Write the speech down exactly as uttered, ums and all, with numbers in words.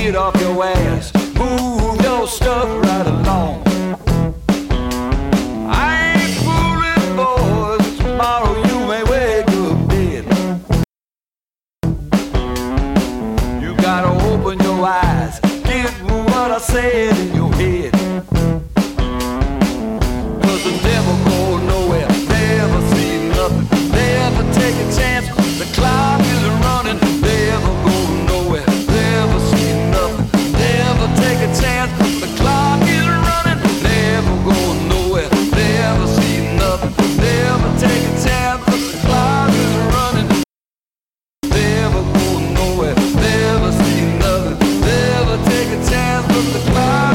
get off your ass, move your stuff right along. I ain't fooling, boys, tomorrow you may wake up dead. You gotta open your eyes, get what I said in your head. Cause the devil go nowhere, never see nothing, never take a chance. The clock is running, never go nowhere, never see nothing, never take a chance. The clock is running, never go nowhere, never see nothing, never take a chance. The clock is running, never go nowhere, never see nothing, never take a chance. But the clock